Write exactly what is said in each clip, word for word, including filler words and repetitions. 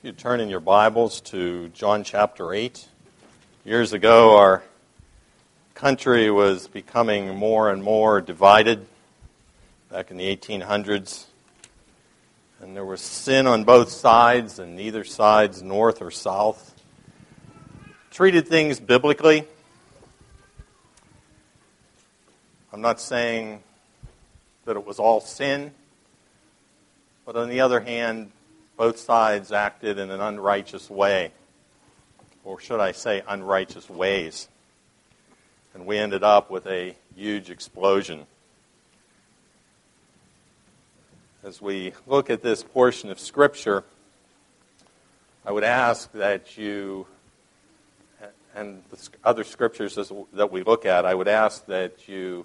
You turn in your Bibles to John chapter eight. Years ago, our country was becoming more and more divided back in the eighteen hundreds. And there was sin on both sides, and neither sides, north or south, treated things biblically. I'm not saying that it was all sin, but on the other hand, both sides acted in an unrighteous way, or should I say unrighteous ways. And we ended up with a huge explosion. As we look at this portion of Scripture, I would ask that you, and the other Scriptures that we look at, I would ask that you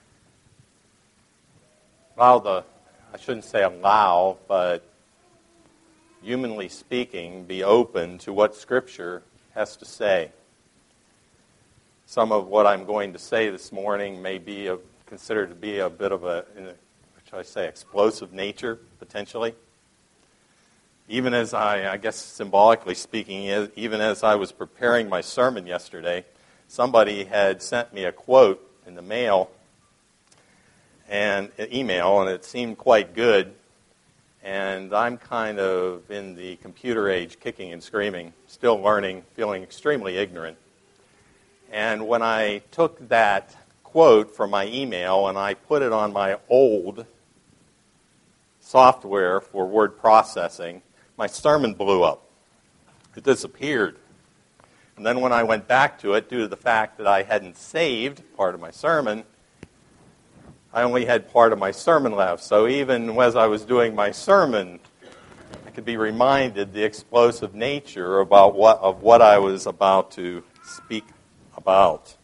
allow the, I shouldn't say allow, but humanly speaking, be open to what Scripture has to say. Some of what I'm going to say this morning may be a, considered to be a bit of a, should I say, explosive nature, potentially. Even as I, I guess symbolically speaking, even as I was preparing my sermon yesterday, somebody had sent me a quote in the mail, and an email, and it seemed quite good. And I'm kind of in the computer age, kicking and screaming, still learning, feeling extremely ignorant. And when I took that quote from my email and I put it on my old software for word processing, my sermon blew up. It disappeared. And then when I went back to it, due to the fact that I hadn't saved part of my sermon, I only had part of my sermon left. So even as I was doing my sermon, I could be reminded the explosive nature about what of what I was about to speak about.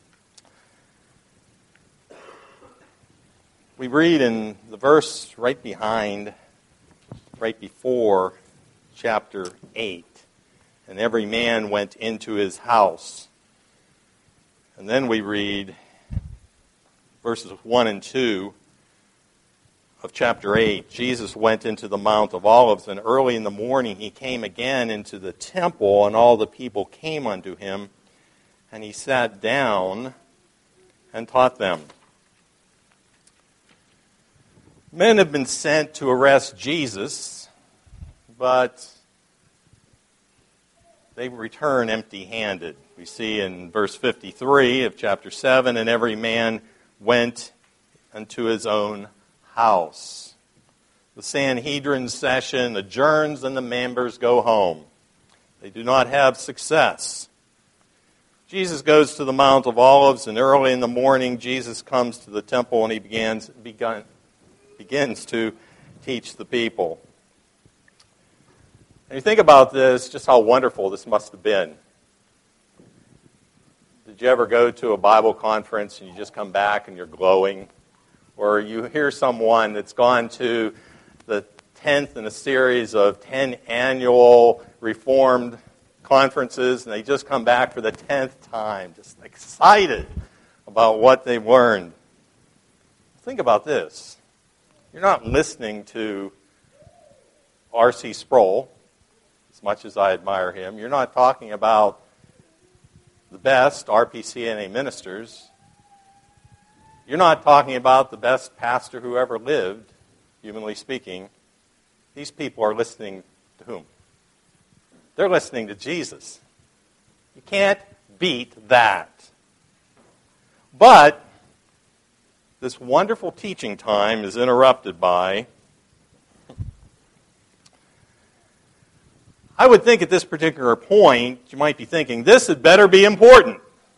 We read in the verse right behind, right before chapter eight, and every man went into his house. And then we read verses one and two of chapter eight. Jesus went into the Mount of Olives, and early in the morning he came again into the temple, and all the people came unto him, and he sat down and taught them. Men have been sent to arrest Jesus, but they return empty-handed. We see in verse fifty-three of chapter seven, and every man went unto his own house. The Sanhedrin session adjourns and the members go home. They do not have success. Jesus goes to the Mount of Olives, and early in the morning Jesus comes to the temple and he begins, begun, begins to teach the people. And you think about this, just how wonderful this must have been. Did you ever go to a Bible conference and you just come back and you're glowing? Or you hear someone that's gone to the tenth in a series of ten annual Reformed conferences, and they just come back for the tenth time, just excited about what they've learned. Think about this. You're not listening to R C Sproul, as much as I admire him. You're not talking about the best R P C N A ministers. You're not talking about the best pastor who ever lived, humanly speaking. These people are listening to whom? They're listening to Jesus. You can't beat that. But this wonderful teaching time is interrupted by, I would think at this particular point, you might be thinking, this had better be important.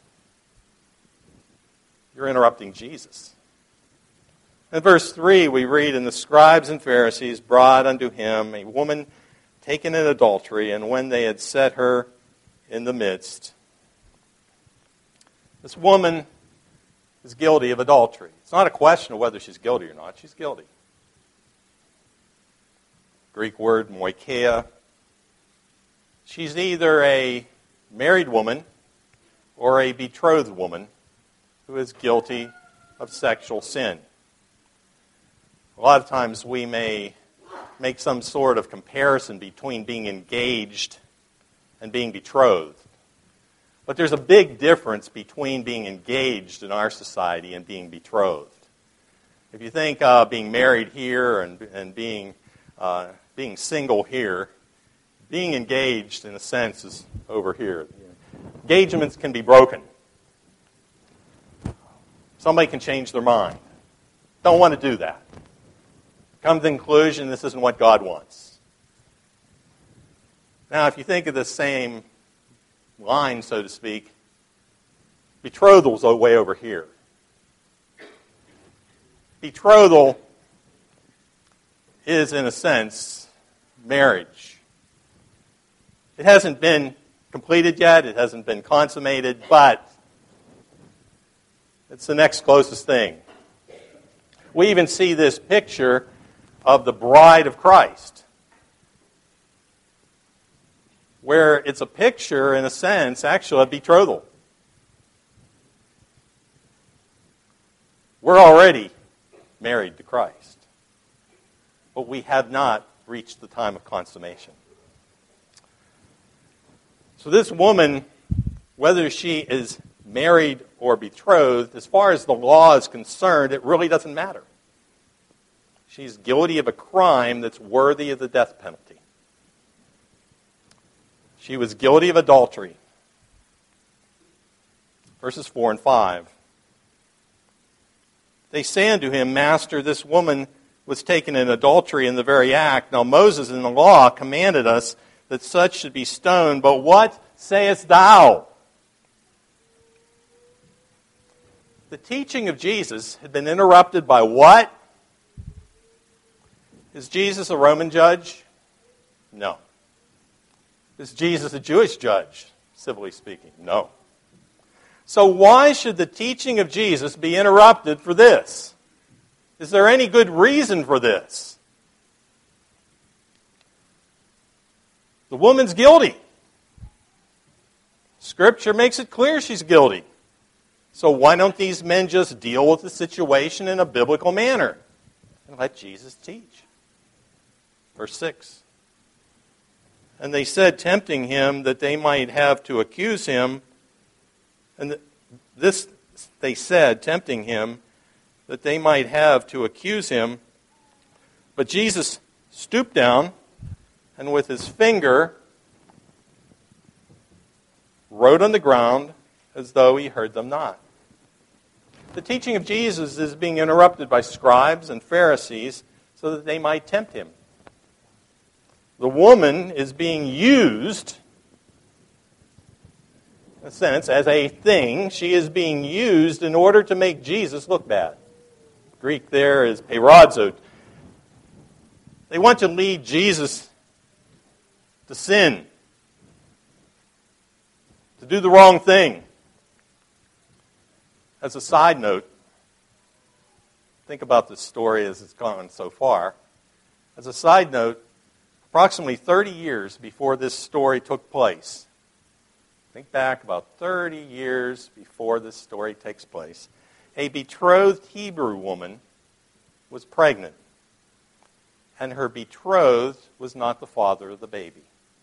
You're interrupting Jesus. In verse three, we read, and the scribes and Pharisees brought unto him a woman taken in adultery, and when they had set her in the midst. This woman is guilty of adultery. It's not a question of whether she's guilty or not. She's guilty. Greek word, moikia. She's either a married woman or a betrothed woman who is guilty of sexual sin. A lot of times we may make some sort of comparison between being engaged and being betrothed. But there's a big difference between being engaged in our society and being betrothed. If you think uh, being married here and, and being, uh, being single here, being engaged, in a sense, is over here. Engagements can be broken. Somebody can change their mind. Don't want to do that. Come to the conclusion, this isn't what God wants. Now, if you think of the same line, so to speak, bethrothal's way over here. Betrothal is, in a sense, marriage. It hasn't been completed yet. It hasn't been consummated, but it's the next closest thing. We even see this picture of the bride of Christ, where it's a picture, in a sense, actually, of betrothal. We're already married to Christ, but we have not reached the time of consummation. So this woman, whether she is married or betrothed, as far as the law is concerned, it really doesn't matter. She's guilty of a crime that's worthy of the death penalty. She was guilty of adultery. Verses four and five. They say unto him, Master, this woman was taken in adultery in the very act. Now Moses in the law commanded us that such should be stoned, but what sayest thou? The teaching of Jesus had been interrupted by what? Is Jesus a Roman judge? No. Is Jesus a Jewish judge, civilly speaking? No. So why should the teaching of Jesus be interrupted for this? Is there any good reason for this? The woman's guilty. Scripture makes it clear she's guilty. So why don't these men just deal with the situation in a biblical manner and let Jesus teach? Verse six. And they said, tempting him, that they might have to accuse him. And this they said, tempting him, that they might have to accuse him. But Jesus stooped down, and with his finger wrote on the ground as though he heard them not. The teaching of Jesus is being interrupted by scribes and Pharisees so that they might tempt him. The woman is being used, in a sense, as a thing. She is being used in order to make Jesus look bad. Greek there is peirazo. They want to lead Jesus to sin, to do the wrong thing. As a side note, think about this story as it's gone so far. As a side note, approximately thirty years before this story took place, think back about thirty years before this story takes place, a betrothed Hebrew woman was pregnant, and her betrothed was not the father of the baby.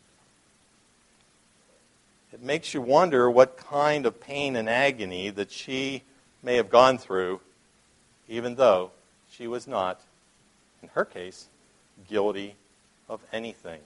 It makes you wonder what kind of pain and agony that she may have gone through, even though she was not, in her case, guilty of anything.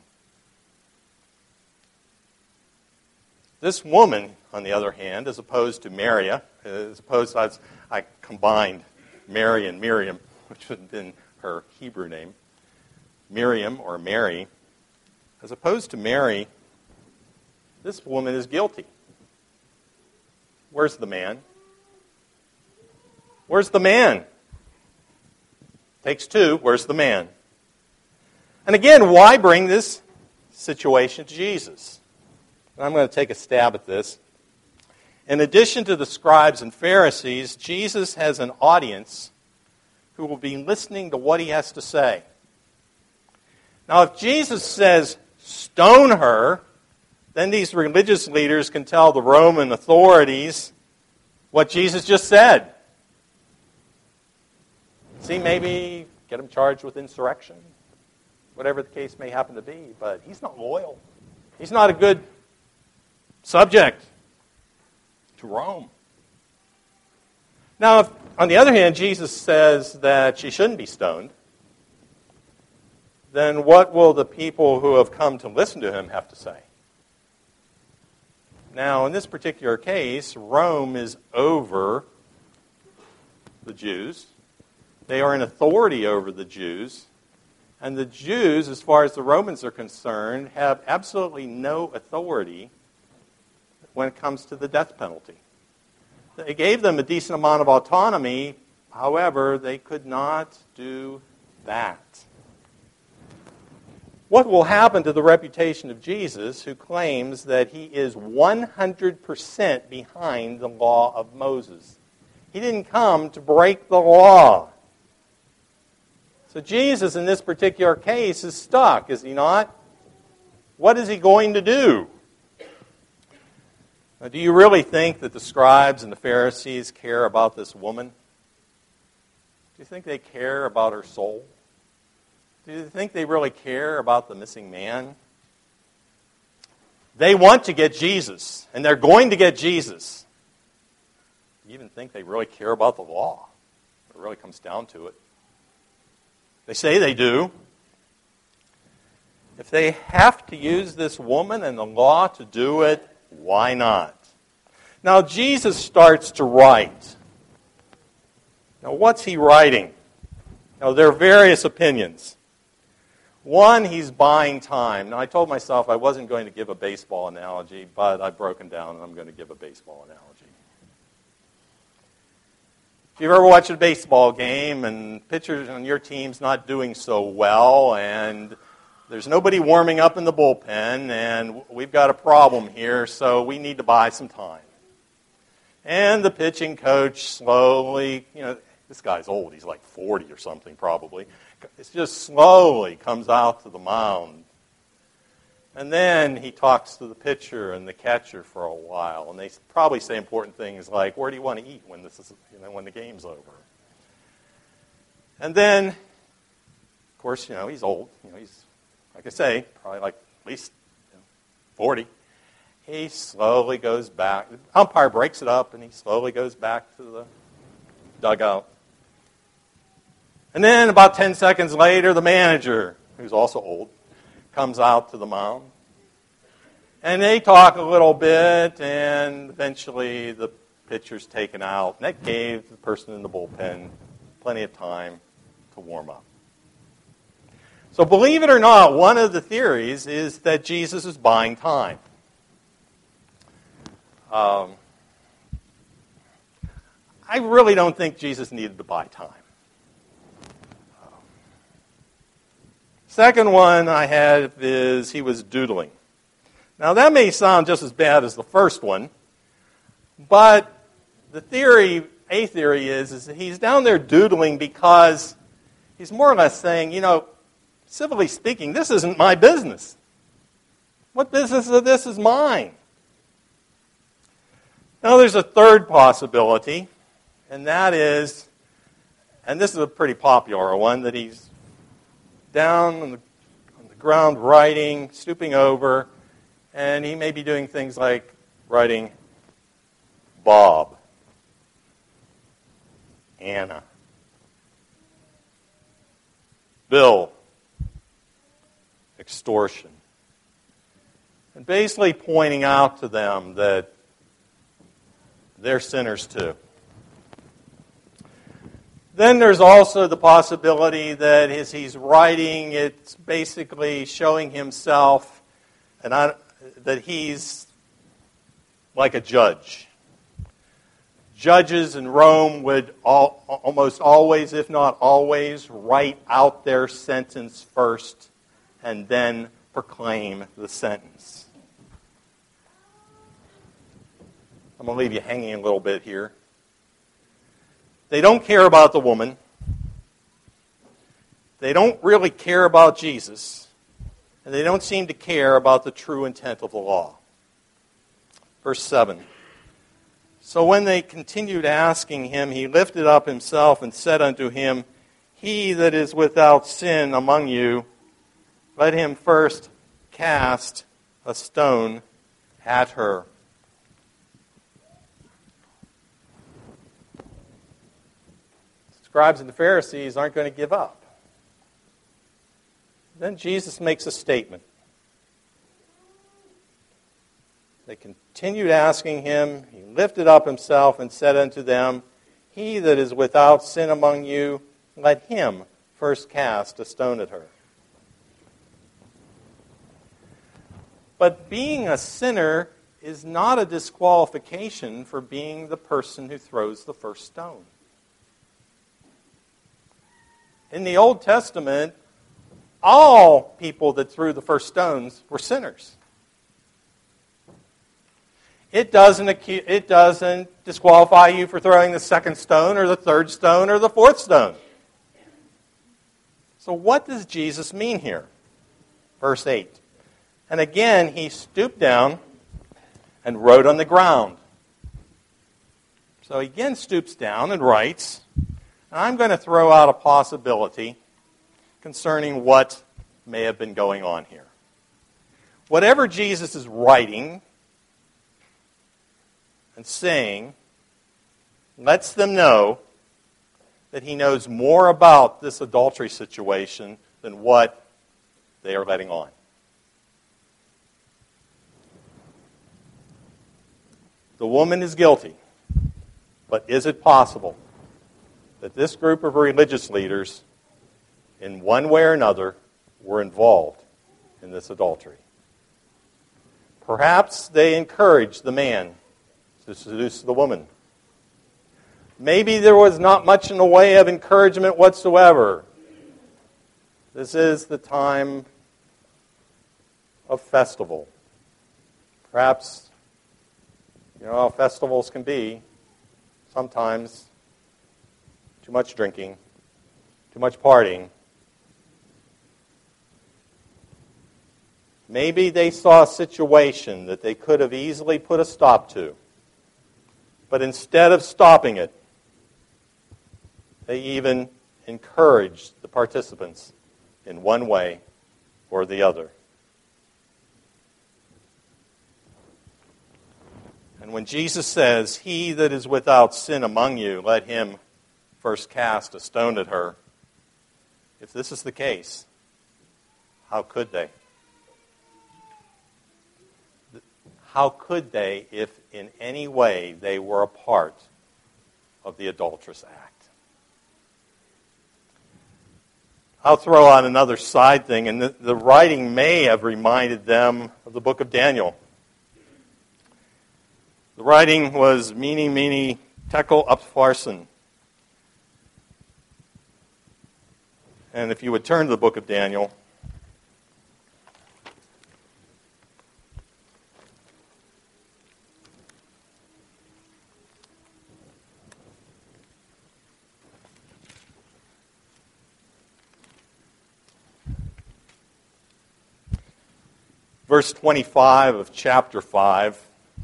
This woman, on the other hand, as opposed to Mary, as opposed to, I, I combined Mary and Miriam, which would have been her Hebrew name, Miriam or Mary, as opposed to Mary, this woman is guilty. Where's the man? Where's the man? Takes two. Where's the man? And again, why bring this situation to Jesus? And I'm going to take a stab at this. In addition to the scribes and Pharisees, Jesus has an audience who will be listening to what he has to say. Now, if Jesus says, stone her, then these religious leaders can tell the Roman authorities what Jesus just said. See, maybe get him charged with insurrection. whatever the case may happen to be, but he's not loyal. He's not a good subject to Rome. Now, if, on the other hand, Jesus says that she shouldn't be stoned, then what will the people who have come to listen to him have to say? Now, in this particular case, Rome is over the Jews. They are in authority over the Jews. And the Jews, as far as the Romans are concerned, have absolutely no authority when it comes to the death penalty. They gave them a decent amount of autonomy. However, they could not do that. What will happen to the reputation of Jesus, who claims that he is one hundred percent behind the law of Moses? He didn't come to break the law. So Jesus, in this particular case, is stuck, is he not? What is he going to do? Now, do you really think that the scribes and the Pharisees care about this woman? Do you think they care about her soul? Do you think they really care about the missing man? They want to get Jesus, and they're going to get Jesus. Do you even think they really care about the law? It really comes down to it. They say they do. If they have to use this woman and the law to do it, why not? Now, Jesus starts to write. Now, what's he writing? Now, there are various opinions. One, he's buying time. Now, I told myself I wasn't going to give a baseball analogy, but I've broken down and I'm going to give a baseball analogy. If you've ever watched a baseball game and pitchers on your team's not doing so well and there's nobody warming up in the bullpen and we've got a problem here, so we need to buy some time. And the pitching coach slowly, you know, this guy's old, he's like forty or something probably. It just slowly comes out to the mound. And then he talks to the pitcher and the catcher for a while, and they probably say important things like, "Where do you want to eat when this is, you know, when the game's over?" And then, of course, you know, he's old. You know, he's, like I say, probably like at least you know, forty. He slowly goes back. The umpire breaks it up, and he slowly goes back to the dugout. And then about ten seconds later, the manager, who's also old, comes out to the mound. And they talk a little bit, and eventually the pitcher's taken out. And that gave the person in the bullpen plenty of time to warm up. So believe it or not, one of the theories is that Jesus is buying time. Um, I really don't think Jesus needed to buy time. Second one I have is he was doodling. Now that may sound just as bad as the first one, but the theory, a theory is, is that he's down there doodling because he's more or less saying, you know, civilly speaking, this isn't my business. What business of this is mine? Now there's a third possibility, and that is, and this is a pretty popular one, that he's down on the, on the ground writing, stooping over, and he may be doing things like writing Bob, Anna, Bill, extortion, and basically pointing out to them that they're sinners too. Then there's also the possibility that as he's writing, it's basically showing himself and I, that he's like a judge. Judges in Rome would all, almost always, if not always, write out their sentence first and then proclaim the sentence. I'm going to leave you hanging a little bit here. They don't care about the woman. They don't really care about Jesus. And they don't seem to care about the true intent of the law. Verse seven. So when they continued asking him, he lifted up himself and said unto him, He that is without sin among you, let him first cast a stone at her. The scribes and the Pharisees aren't going to give up. Then Jesus makes a statement. They continued asking him. He lifted up himself and said unto them, He that is without sin among you, let him first cast a stone at her. But being a sinner is not a disqualification for being the person who throws the first stone. In the Old Testament, all people that threw the first stones were sinners. It doesn't, it doesn't disqualify you for throwing the second stone or the third stone or the fourth stone. So what does Jesus mean here? Verse eight. And again, he stooped down and wrote on the ground. So he again stoops down and writes. And I'm going to throw out a possibility concerning what may have been going on here. Whatever Jesus is writing and saying lets them know that he knows more about this adultery situation than what they are letting on. The woman is guilty, but is it possible that this group of religious leaders, in one way or another, were involved in this adultery? Perhaps they encouraged the man to seduce the woman. Maybe there was not much in the way of encouragement whatsoever. This is the time of festival. Perhaps, you know how festivals can be. Sometimes too much drinking, too much partying. Maybe they saw a situation that they could have easily put a stop to. But instead of stopping it, they even encouraged the participants in one way or the other. And when Jesus says, He that is without sin among you, let him first cast a stone at her, if this is the case, how could they? How could they if in any way they were a part of the adulterous act? I'll throw out another side thing, and the, the writing may have reminded them of the book of Daniel. The writing was Mene, Mene, Tekel, Upharsin. And if you would turn to the book of Daniel, verse twenty-five of chapter five.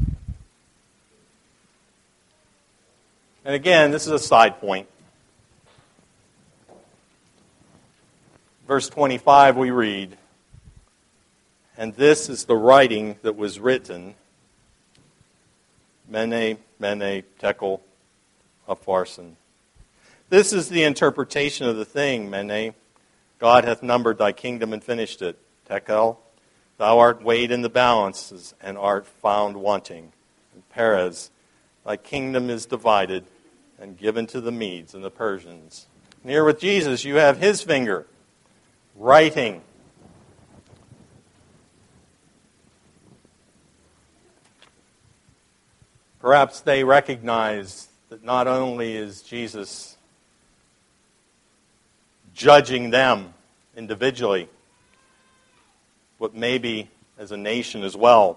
And again, this is a side point. Verse twenty-five we read, And this is the writing that was written, Mene, Mene, Tekel, Upharsin. This is the interpretation of the thing, Mene. God hath numbered thy kingdom and finished it. Tekel, thou art weighed in the balances and art found wanting. And Perez, thy kingdom is divided and given to the Medes and the Persians. And here with Jesus, you have his finger writing. Perhaps they recognize that not only is Jesus judging them individually, but maybe as a nation as well.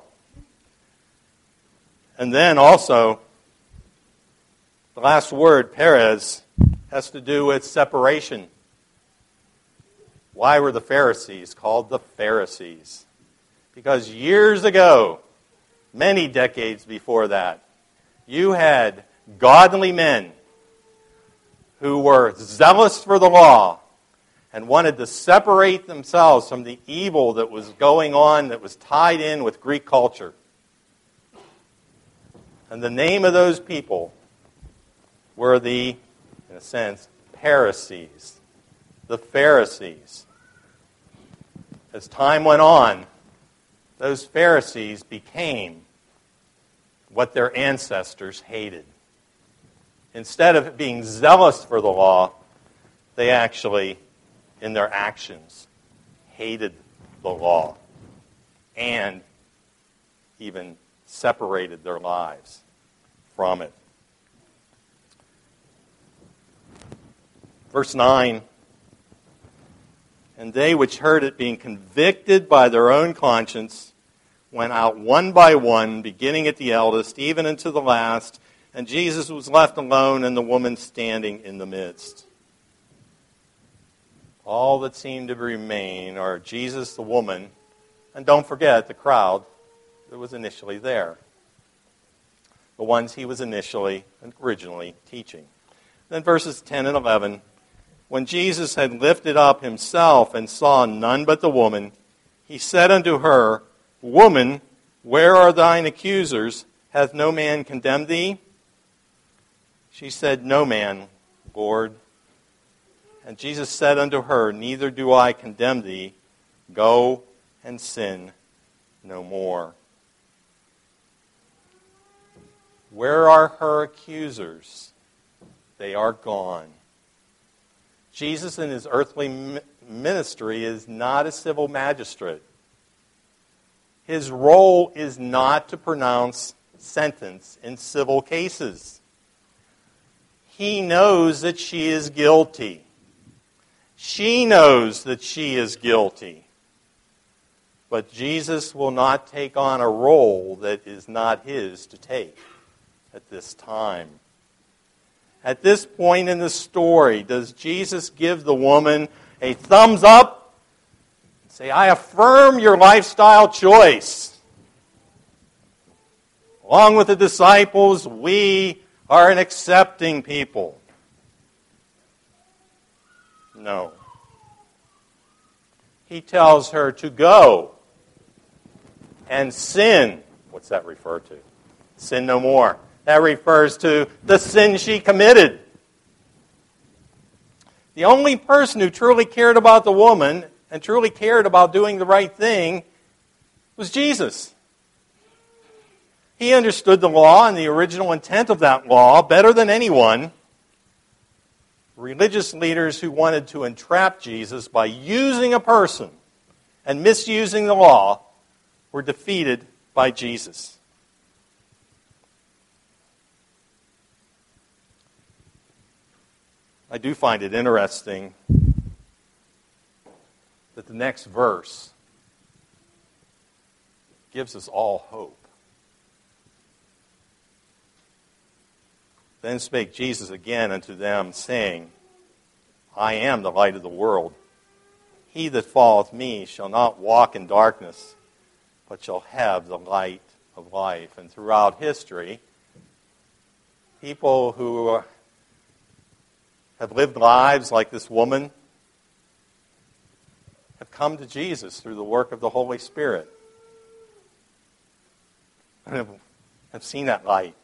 And then also, the last word, Perez, has to do with separation. Why were the Pharisees called the Pharisees? Because years ago, many decades before that, you had godly men who were zealous for the law and wanted to separate themselves from the evil that was going on that was tied in with Greek culture. And the name of those people were the, in a sense, Pharisees, the Pharisees. As time went on, those Pharisees became what their ancestors hated. Instead of being zealous for the law, they actually, in their actions, hated the law and even separated their lives from it. Verse nine, and they which heard it, being convicted by their own conscience, went out one by one, beginning at the eldest, even unto the last, and Jesus was left alone, and the woman standing in the midst. All that seemed to remain are Jesus, the woman, and don't forget the crowd that was initially there. The ones he was initially and originally teaching. Then verses ten and eleven, when Jesus had lifted up himself and saw none but the woman, he said unto her, Woman, where are thine accusers? Hath no man condemned thee? She said, No man, Lord. And Jesus said unto her, Neither do I condemn thee. Go and sin no more. Where are her accusers? They are gone. Jesus in his earthly ministry is not a civil magistrate. His role is not to pronounce sentence in civil cases. He knows that she is guilty. She knows that she is guilty. But Jesus will not take on a role that is not his to take at this time. At this point in the story, does Jesus give the woman a thumbs up? Say, I affirm your lifestyle choice. Along with the disciples, we are an accepting people. No. He tells her to go and sin. What's that refer to? Sin no more. That refers to the sin she committed. The only person who truly cared about the woman and truly cared about doing the right thing was Jesus. He understood the law and the original intent of that law better than anyone. Religious leaders who wanted to entrap Jesus by using a person and misusing the law were defeated by Jesus. I do find it interesting that the next verse gives us all hope. Then spake Jesus again unto them, saying, I am the light of the world. He that followeth me shall not walk in darkness, but shall have the light of life. And throughout history, people who have lived lives like this woman have come to Jesus through the work of the Holy Spirit and have, have seen that light.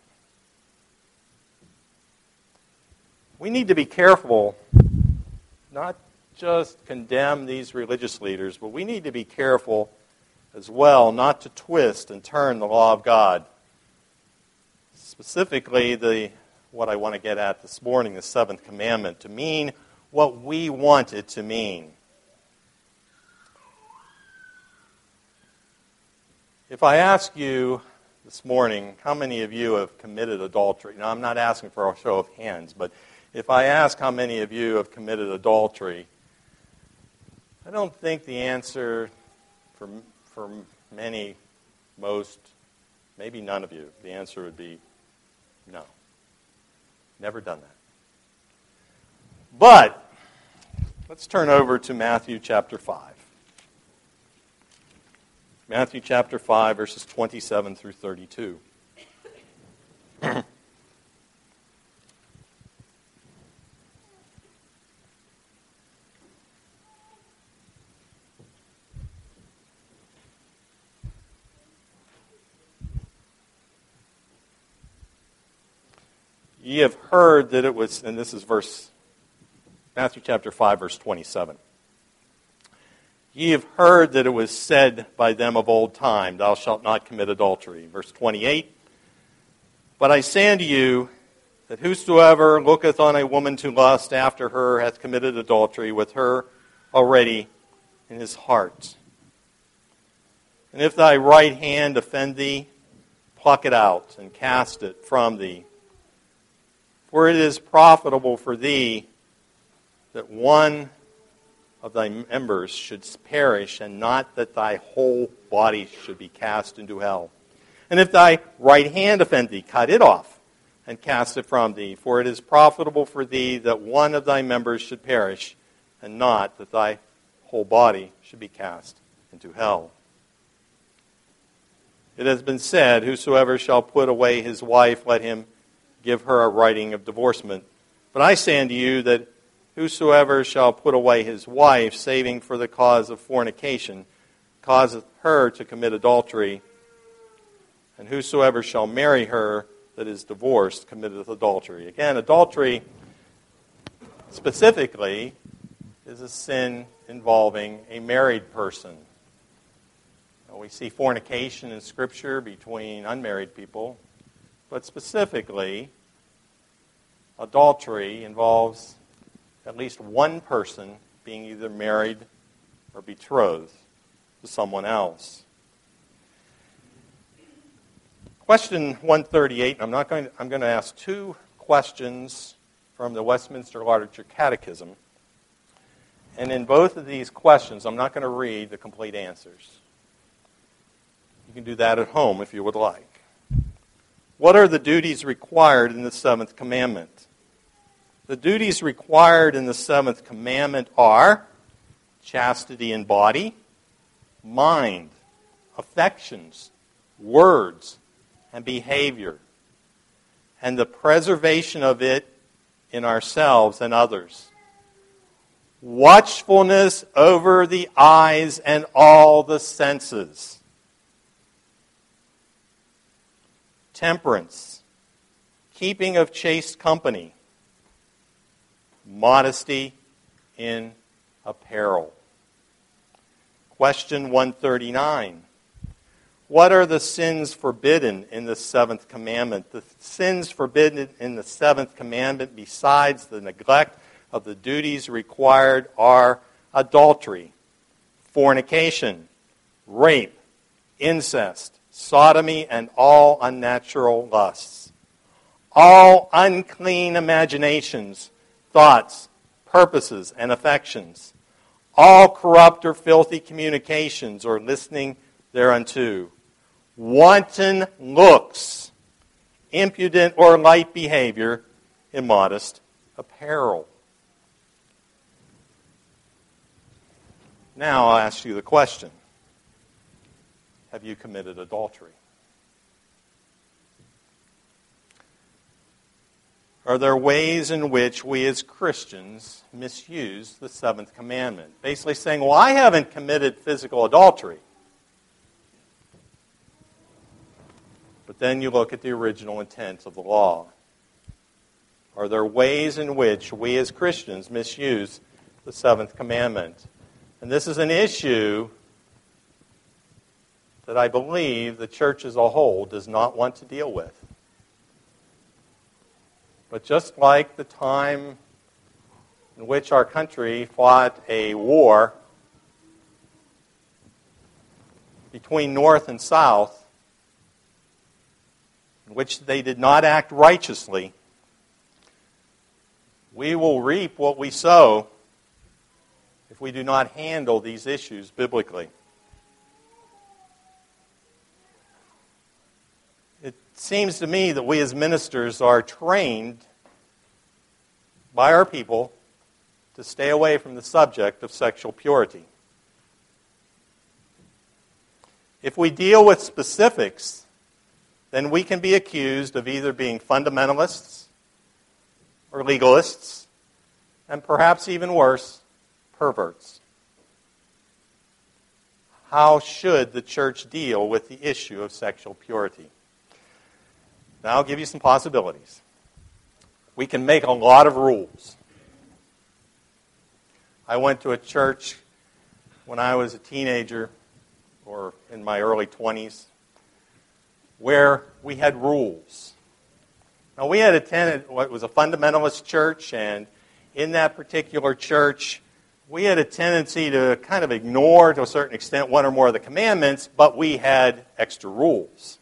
We need to be careful, not just condemn these religious leaders, but we need to be careful as well not to twist and turn the law of God. Specifically, the what I want to get at this morning, the seventh commandment, to mean what we want it to mean. If I ask you this morning, how many of you have committed adultery? Now, I'm not asking for a show of hands, but if I ask how many of you have committed adultery, I don't think the answer for, for many, most, maybe none of you, the answer would be no. Never done that. But let's turn over to Matthew chapter five. Matthew chapter five, verses twenty-seven through thirty-two. Ye have heard that it was, and this is verse, Matthew chapter five, verse twenty-seven. Ye have heard that it was said by them of old time, thou shalt not commit adultery. Verse twenty-eight, but I say unto you, that whosoever looketh on a woman to lust after her hath committed adultery with her already in his heart. And if thy right hand offend thee, pluck it out and cast it from thee. For it is profitable for thee that one of thy members should perish, and not that thy whole body should be cast into hell. And if thy right hand offend thee, cut it off and cast it from thee. For it is profitable for thee that one of thy members should perish, and not that thy whole body should be cast into hell. It has been said, whosoever shall put away his wife, let him give her a writing of divorcement. But I say unto you that whosoever shall put away his wife, saving for the cause of fornication, causeth her to commit adultery. And whosoever shall marry her that is divorced committeth adultery. Again, adultery specifically is a sin involving a married person. We see fornication in Scripture between unmarried people, but specifically, adultery involves at least one person being either married or betrothed to someone else. Question one thirty-eight, I'm not going to, I'm going to ask two questions from the Westminster Larger Catechism. And in both of these questions, I'm not going to read the complete answers. You can do that at home if you would like. What are the duties required in the seventh commandment? The duties required in the seventh commandment are chastity in body, mind, affections, words, and behavior, and the preservation of it in ourselves and others. Watchfulness over the eyes and all the senses. Temperance, keeping of chaste company, modesty in apparel. Question one thirty-nine. What are the sins forbidden in the seventh commandment? The sins forbidden in the seventh commandment, besides the neglect of the duties required, are adultery, fornication, rape, incest, sodomy, and all unnatural lusts. All unclean imaginations, thoughts, purposes, and affections. All corrupt or filthy communications or listening thereunto. Wanton looks, impudent or light behavior, immodest apparel. Now I'll ask you the question. Have you committed adultery? Are there ways in which we as Christians misuse the seventh commandment? Basically saying, well, I haven't committed physical adultery. But then you look at the original intent of the law. Are there ways in which we as Christians misuse the seventh commandment? And this is an issue that I believe the church as a whole does not want to deal with. But just like the time in which our country fought a war between North and South, in which they did not act righteously, we will reap what we sow if we do not handle these issues biblically. It seems to me that we as ministers are trained by our people to stay away from the subject of sexual purity. If we deal with specifics, then we can be accused of either being fundamentalists or legalists, and perhaps even worse, perverts. How should the church deal with the issue of sexual purity? Now I'll give you some possibilities. we can make a lot of rules. I went to a church when I was a teenager, or in my early twenties, where we had rules. Now, we had attended what was a fundamentalist church, and in that particular church, we had a tendency to kind of ignore, to a certain extent, one or more of the commandments, but we had extra rules.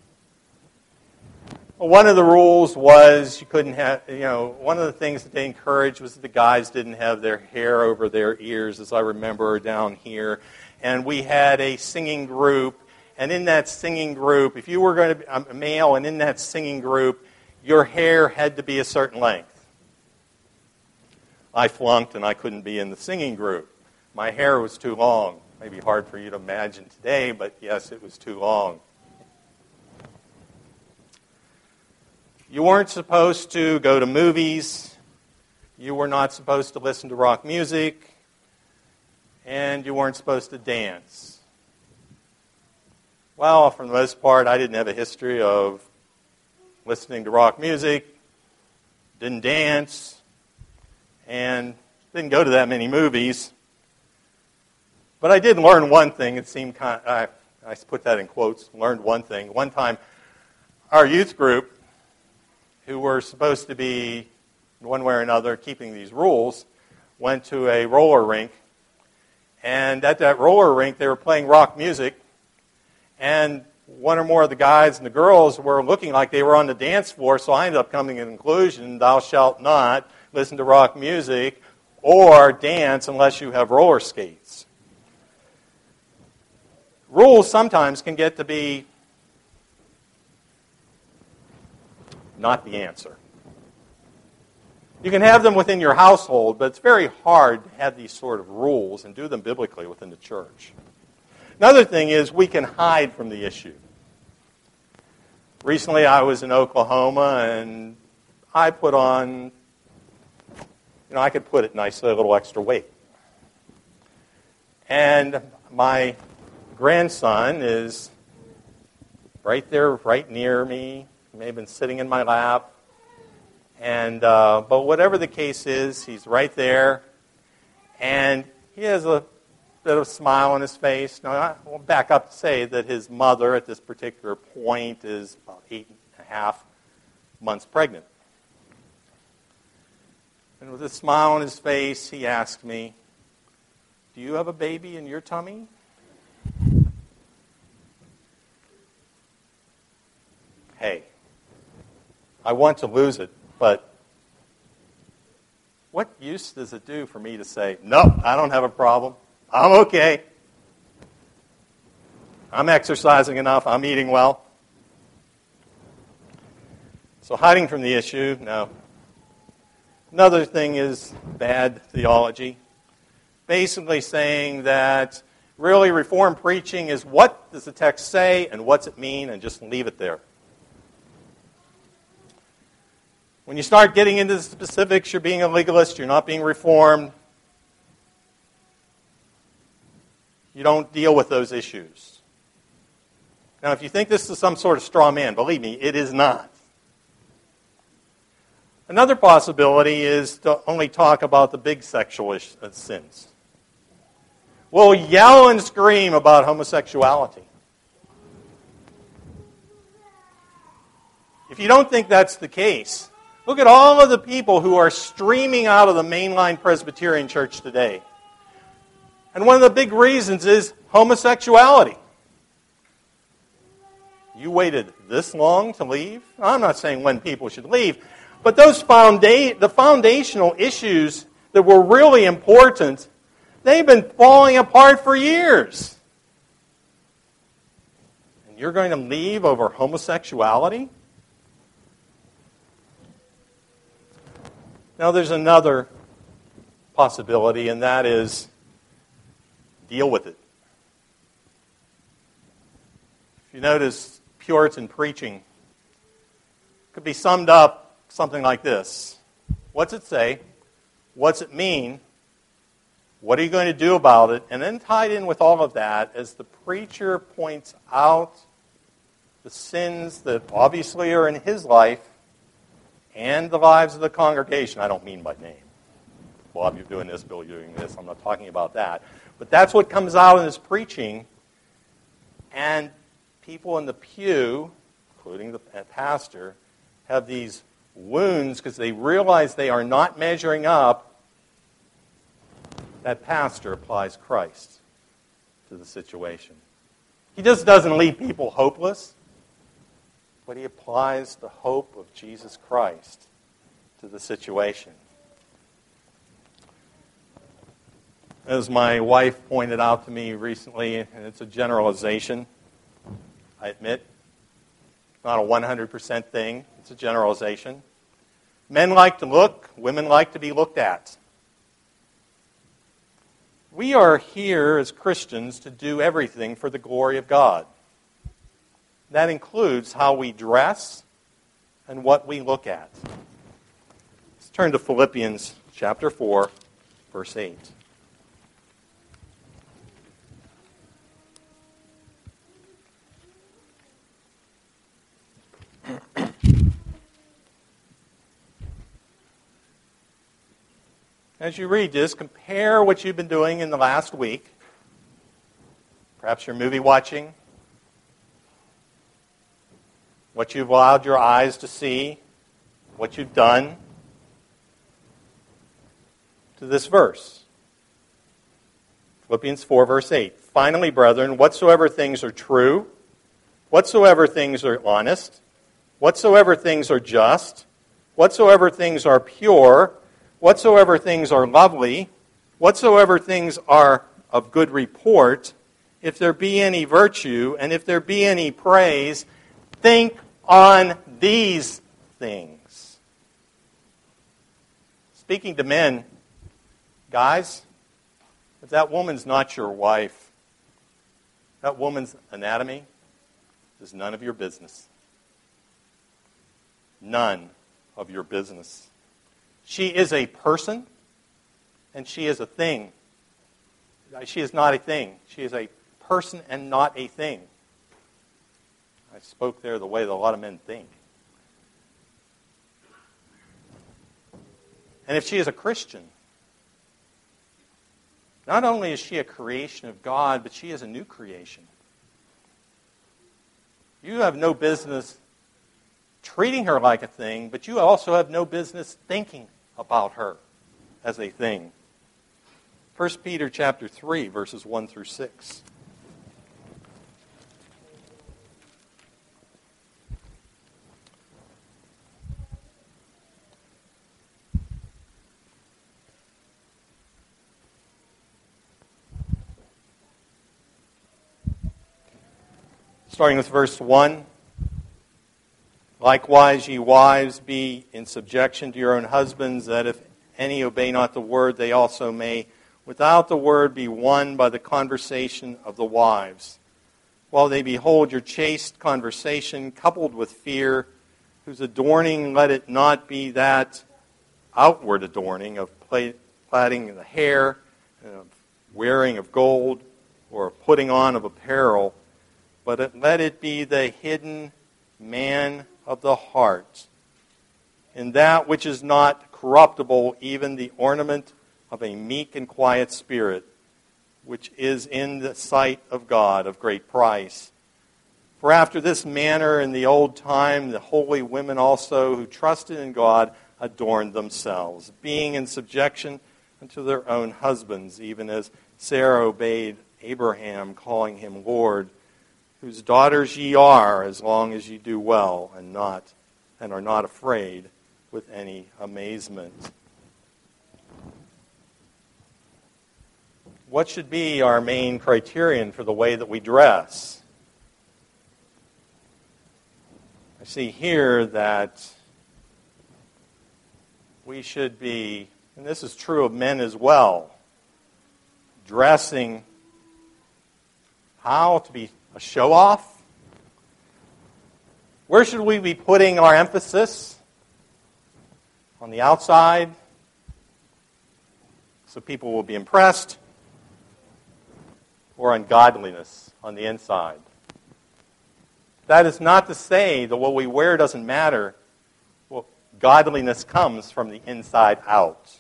Well, one of the rules was you couldn't have, you know, one of the things that they encouraged was that the guys didn't have their hair over their ears, as I remember down here. And we had a singing group, and in that singing group, if you were going to be a male, and in that singing group, your hair had to be a certain length. I flunked, and I couldn't be in the singing group. My hair was too long. Maybe hard for you to imagine today, but yes, it was too long. You weren't supposed to go to movies. You were not supposed to listen to rock music. And you weren't supposed to dance. Well, for the most part, I didn't have a history of listening to rock music, didn't dance, and didn't go to that many movies. But I did learn one thing. It seemed kind of, I, I put that in quotes, learned one thing. One time, our youth group, who were supposed to be, one way or another, keeping these rules, went to a roller rink. And at that roller rink, they were playing rock music. And one or more of the guys and the girls were looking like they were on the dance floor, so I ended up coming to the conclusion, thou shalt not listen to rock music or dance unless you have roller skates. Rules sometimes can get to be not the answer. You can have them within your household, but it's very hard to have these sort of rules and do them biblically within the church. Another thing is we can hide from the issue. Recently I was in Oklahoma and I put on, you know, I could put it nicely, a little extra weight. And my grandson is right there, right near me. He may have been sitting in my lap. And uh, but whatever the case is, he's right there. And he has a bit of a smile on his face. Now, I will back up to say that his mother at this particular point is about eight and a half months pregnant. And with a smile on his face, he asked me, "Do you have a baby in your tummy?" Hey, I want to lose it, but what use does it do for me to say, "No, I don't have a problem. I'm okay. I'm exercising enough. I'm eating well"? So hiding from the issue, no. Another thing is bad theology. Basically saying that really Reformed preaching is what does the text say and what's it mean, and just leave it there. When you start getting into the specifics, you're being a legalist, you're not being Reformed. You don't deal with those issues. Now, if you think this is some sort of straw man, believe me, it is not. Another possibility is to only talk about the big sexual sins. We'll yell and scream about homosexuality. If you don't think that's the case, look at all of the people who are streaming out of the mainline Presbyterian church today. And one of the big reasons is homosexuality. You waited this long to leave? I'm not saying when people should leave, but those founda- the foundational issues that were really important, they've been falling apart for years. And you're going to leave over homosexuality? Now, there's another possibility, and that is deal with it. If you notice, Puritan preaching could be summed up something like this. What's it say? What's it mean? What are you going to do about it? And then tied in with all of that, as the preacher points out the sins that obviously are in his life, and the lives of the congregation. I don't mean by name. Bob, you're doing this. Bill, you're doing this. I'm not talking about that. But that's what comes out in his preaching. And people in the pew, including the pastor, have these wounds because they realize they are not measuring up. That pastor applies Christ to the situation. He just doesn't leave people hopeless, but he applies the hope of Jesus Christ to the situation. As my wife pointed out to me recently, and it's a generalization, I admit, not a one hundred percent thing, it's a generalization. Men like to look, women like to be looked at. We are here as Christians to do everything for the glory of God. That includes how we dress and what we look at. Let's turn to Philippians chapter four, verse eight. As you read this, compare what you've been doing in the last week. Perhaps you're movie watching, what you've allowed your eyes to see, what you've done, to this verse. Philippians four, verse eight. Finally, brethren, whatsoever things are true, whatsoever things are honest, whatsoever things are just, whatsoever things are pure, whatsoever things are lovely, whatsoever things are of good report, if there be any virtue, and if there be any praise, think on these things. Speaking to men, guys, if that woman's not your wife, that woman's anatomy is none of your business. None of your business. She is a person, and she is a thing. She is not a thing. She is a person and not a thing. I spoke there the way that a lot of men think. And if she is a Christian, not only is she a creation of God, but she is a new creation. You have no business treating her like a thing, but you also have no business thinking about her as a thing. First Peter chapter three, verses one through six. Starting with verse one. Likewise, ye wives, be in subjection to your own husbands, that if any obey not the word, they also may, without the word, be won by the conversation of the wives. While they behold your chaste conversation, coupled with fear, whose adorning let it not be that outward adorning of plaiting the hair, of wearing of gold, or of putting on of apparel, but it, let it be the hidden man of the heart, in that which is not corruptible, even the ornament of a meek and quiet spirit, which is in the sight of God of great price. For after this manner in the old time, the holy women also who trusted in God adorned themselves, being in subjection unto their own husbands, even as Sarah obeyed Abraham, calling him Lord, whose daughters ye are, as long as ye do well, and not and are not afraid with any amazement. What should be our main criterion for the way that we dress? I see here that we should be, and this is true of men as well, dressing how to be a show-off? Where should we be putting our emphasis? On the outside, so people will be impressed, or on godliness on the inside? That is not to say that what we wear doesn't matter. Well, godliness comes from the inside out.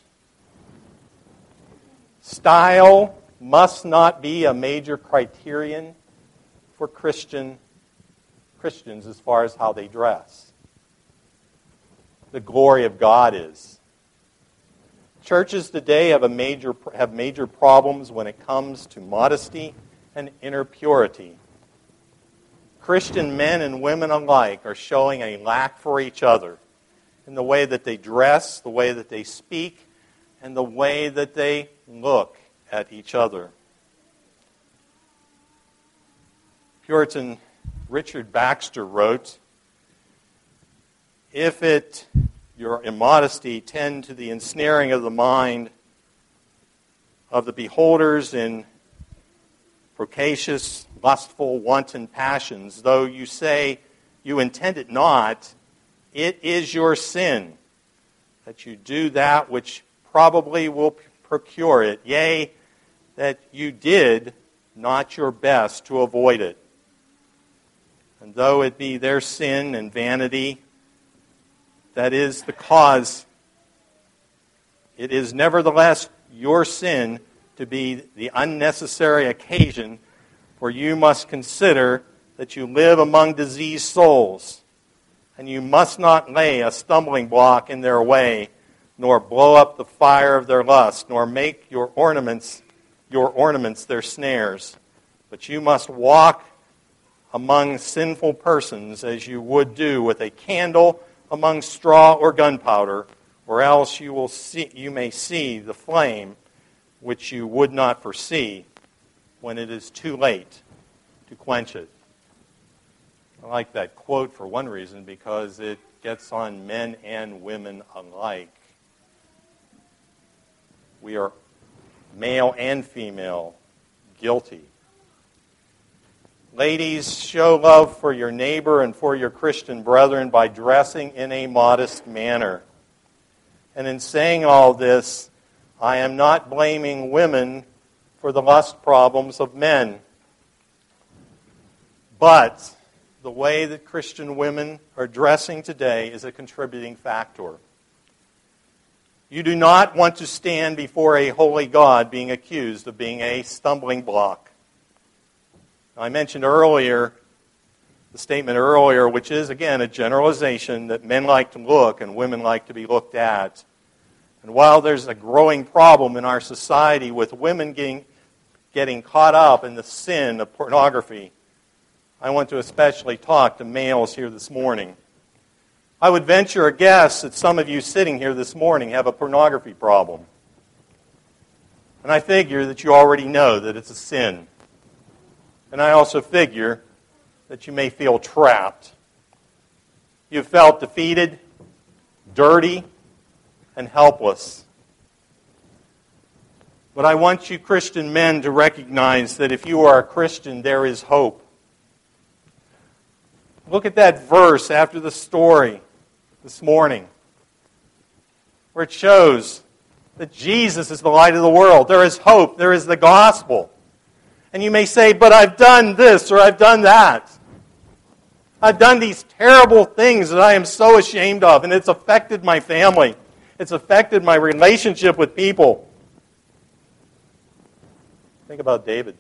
Style must not be a major criterion for Christian Christians as far as how they dress. The glory of God is. Churches today have a major have major problems when it comes to modesty and inner purity. Christian men and women alike are showing a lack for each other in the way that they dress, the way that they speak, and the way that they look at each other. Puritan Richard Baxter wrote, "If it, your immodesty, tend to the ensnaring of the mind of the beholders in procacious, lustful, wanton passions, though you say you intend it not, it is your sin that you do that which probably will procure it, yea, that you did not your best to avoid it. And though it be their sin and vanity that is the cause, it is nevertheless your sin to be the unnecessary occasion, for you must consider that you live among diseased souls, and you must not lay a stumbling block in their way, nor blow up the fire of their lust, nor make your ornaments your ornaments their snares. But you must walk among sinful persons as you would do with a candle among straw or gunpowder, or else you will see you may see the flame which you would not foresee when it is too late to quench it." I like that quote for one reason, because it gets on men and women alike. We are, male and female, guilty. Ladies, show love for your neighbor and for your Christian brethren by dressing in a modest manner. And in saying all this, I am not blaming women for the lust problems of men. But the way that Christian women are dressing today is a contributing factor. You do not want to stand before a holy God being accused of being a stumbling block. I mentioned earlier, the statement earlier, which is, again, a generalization that men like to look and women like to be looked at. And while there's a growing problem in our society with women getting, getting caught up in the sin of pornography, I want to especially talk to males here this morning. I would venture a guess that some of you sitting here this morning have a pornography problem. And I figure that you already know that it's a sin. And I also figure that you may feel trapped. You've felt defeated, dirty, and helpless. But I want you Christian men to recognize that if you are a Christian, there is hope. Look at that verse after the story this morning, where it shows that Jesus is the light of the world. There is hope. There is the gospel. And you may say, but I've done this or I've done that. I've done these terrible things that I am so ashamed of, and it's affected my family. It's affected my relationship with people. Think about David.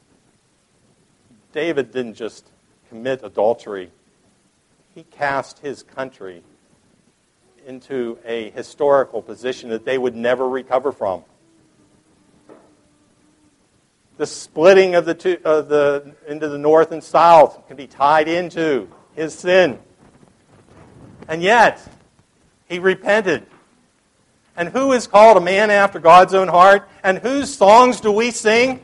David didn't just commit adultery. He cast his country into a historical position that they would never recover from. The splitting of the two, of the into the north and south can be tied into his sin. And yet, he repented. And who is called a man after God's own heart? And whose songs do we sing?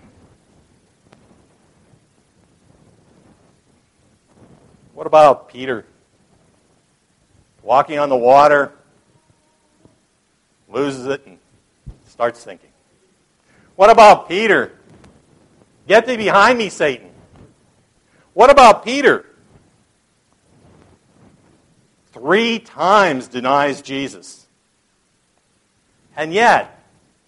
What about Peter? Walking on the water, loses it, and starts sinking. What about Peter? Get thee behind me, Satan. What about Peter? Three times denies Jesus. And yet,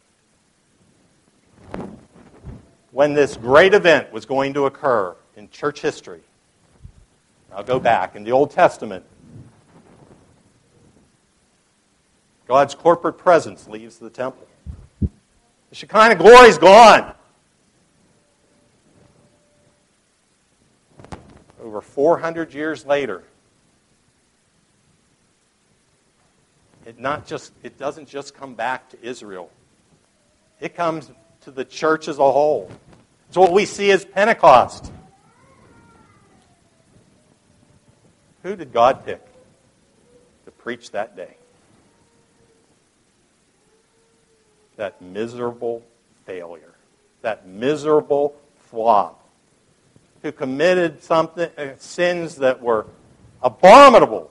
when this great event was going to occur in church history, I'll go back in the Old Testament, God's corporate presence leaves the temple. The Shekinah glory is gone. Over four hundred years later, it not just it doesn't just come back to Israel. It comes to the church as a whole. It's what we see as Pentecost. Who did God pick to preach that day? That miserable failure. That miserable flop. Who committed something, uh, sins that were abominable.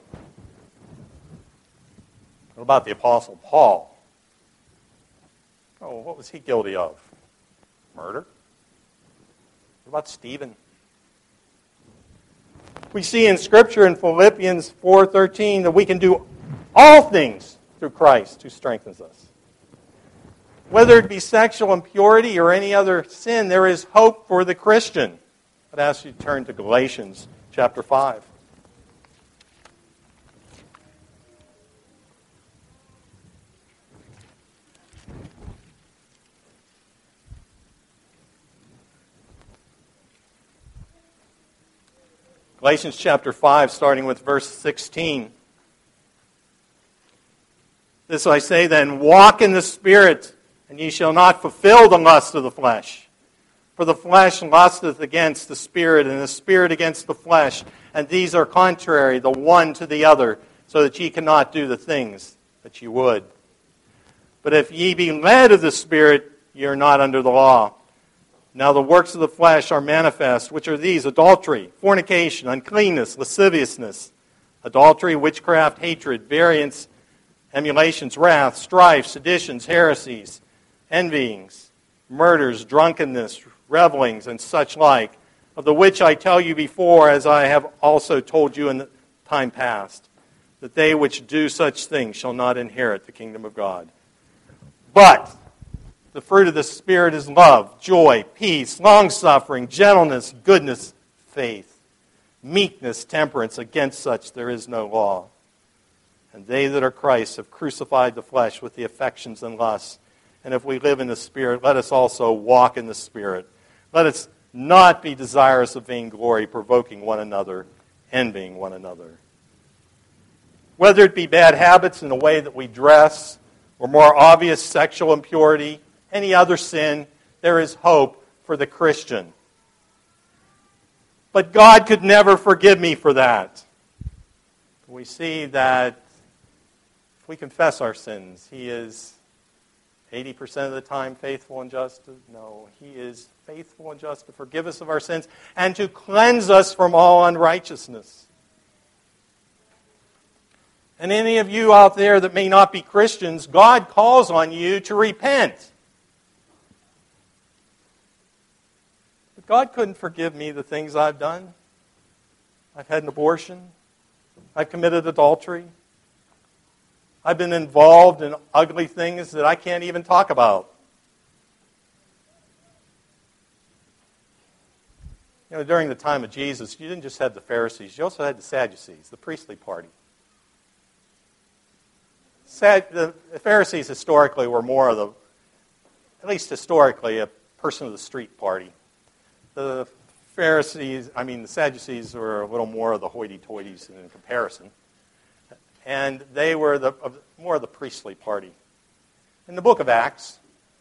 What about the Apostle Paul? Oh, what was he guilty of? Murder? What about Stephen? We see in Scripture in Philippians four thirteen that we can do all things through Christ who strengthens us. Whether it be sexual impurity or any other sin, there is hope for the Christian. I'd ask you to turn to Galatians chapter five. Galatians chapter five, starting with verse sixteen. This I say then, walk in the Spirit, and ye shall not fulfill the lust of the flesh. For the flesh lusteth against the Spirit, and the Spirit against the flesh. And these are contrary, the one to the other, so that ye cannot do the things that ye would. But if ye be led of the Spirit, ye are not under the law. Now the works of the flesh are manifest, which are these: adultery, fornication, uncleanness, lasciviousness, adultery, witchcraft, hatred, variance, emulations, wrath, strife, seditions, heresies, envyings, murders, drunkenness, revelings, and such like, of the which I tell you before, as I have also told you in the time past, that they which do such things shall not inherit the kingdom of God. But the fruit of the Spirit is love, joy, peace, long-suffering, gentleness, goodness, faith, meekness, temperance. Against such there is no law. And they that are Christ have crucified the flesh with the affections and lusts. And if we live in the Spirit, let us also walk in the Spirit. Let us not be desirous of vainglory, provoking one another, envying one another. Whether it be bad habits in the way that we dress, or more obvious sexual impurity, any other sin, there is hope for the Christian. But God could never forgive me for that. We see that if we confess our sins, He is eighty percent of the time faithful and just. No, He is faithful and just to forgive us of our sins and to cleanse us from all unrighteousness. And any of you out there that may not be Christians, God calls on you to repent. But God couldn't forgive me the things I've done. I've had an abortion. I've committed adultery. I've been involved in ugly things that I can't even talk about. You know, during the time of Jesus, you didn't just have the Pharisees, you also had the Sadducees, the priestly party. The Pharisees historically were more of the, at least historically, a person of the street party. The Pharisees, I mean the Sadducees were a little more of the hoity-toities in comparison. And they were the more of the priestly party. In the book of Acts,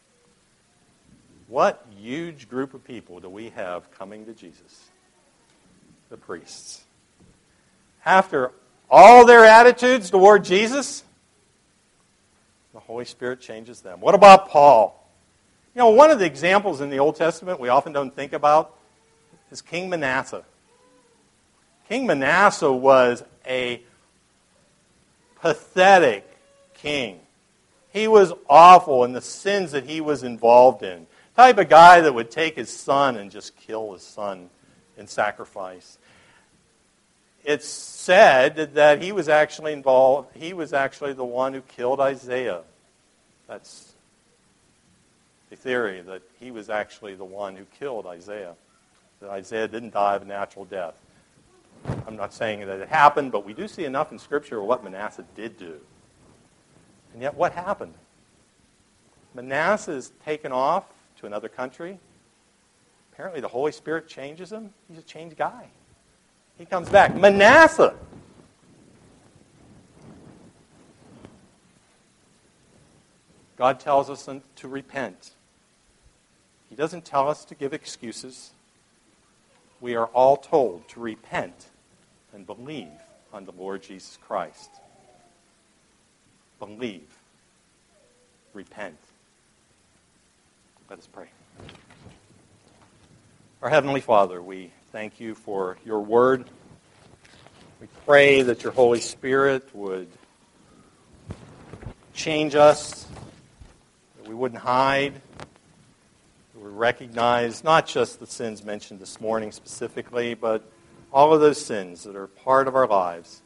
what huge group of people do we have coming to Jesus? The priests. After all their attitudes toward Jesus, the Holy Spirit changes them. What about Paul? You know, one of the examples in the Old Testament we often don't think about is King Manasseh. King Manasseh was a pathetic king. He was awful in the sins that he was involved in. The type of guy that would take his son and just kill his son in sacrifice. It's said that he was actually involved, he was actually the one who killed Isaiah. That's the theory, that he was actually the one who killed Isaiah. That Isaiah didn't die of a natural death. I'm not saying that it happened, but we do see enough in Scripture of what Manasseh did do. And yet what happened? Manasseh is taken off to another country. Apparently the Holy Spirit changes him. He's a changed guy. He comes back. Manasseh! God tells us to repent. He doesn't tell us to give excuses. We are all told to repent and believe on the Lord Jesus Christ. Believe. Repent. Let us pray. Our Heavenly Father, we thank you for your word. We pray that your Holy Spirit would change us, that we wouldn't hide, that we recognize not just the sins mentioned this morning specifically, but all of those sins that are part of our lives.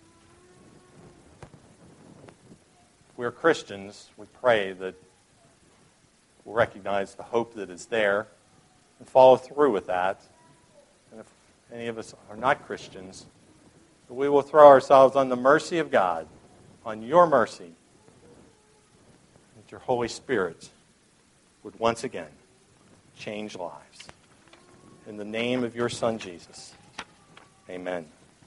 If we're Christians, we pray that we'll recognize the hope that is there and follow through with that. And if any of us are not Christians, we will throw ourselves on the mercy of God, on your mercy, that your Holy Spirit would once again change lives. In the name of your Son, Jesus, amen.